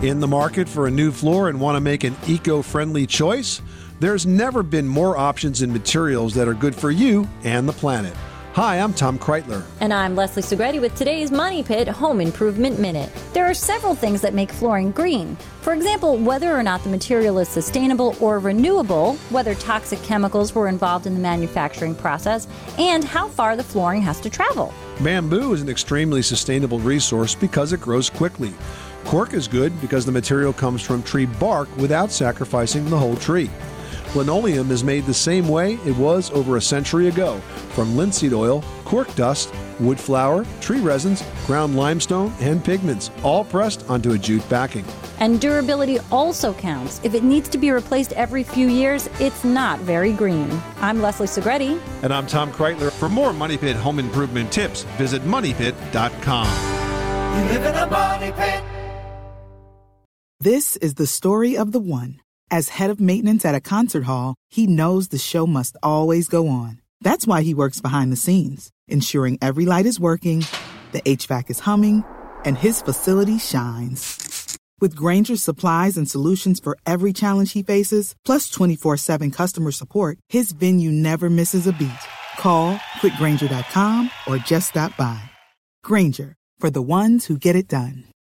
In the market for a new floor and want to make an eco-friendly choice? There's never been more options in materials that are good for you and the planet. Hi, I'm Tom Kreitler. And I'm Leslie Segretti with today's Money Pit Home Improvement Minute. There are several things that make flooring green. For example, whether or not the material is sustainable or renewable, whether toxic chemicals were involved in the manufacturing process, and how far the flooring has to travel. Bamboo is an extremely sustainable resource because it grows quickly. Cork is good because the material comes from tree bark without sacrificing the whole tree. Linoleum is made the same way it was over a century ago, from linseed oil, cork dust, wood flour, tree resins, ground limestone, and pigments, all pressed onto a jute backing. And durability also counts. If it needs to be replaced every few years, it's not very green. I'm Leslie Segretti. And I'm Tom Kreitler. For more Money Pit home improvement tips, visit MoneyPit.com. You live in a money pit. This is the story of the one. As head of maintenance at a concert hall, he knows the show must always go on. That's why he works behind the scenes, ensuring every light is working, the HVAC is humming, and his facility shines. With Grainger's supplies and solutions for every challenge he faces, plus 24/7 customer support, his venue never misses a beat. Call quickgrainger.com or just stop by. Grainger, for the ones who get it done.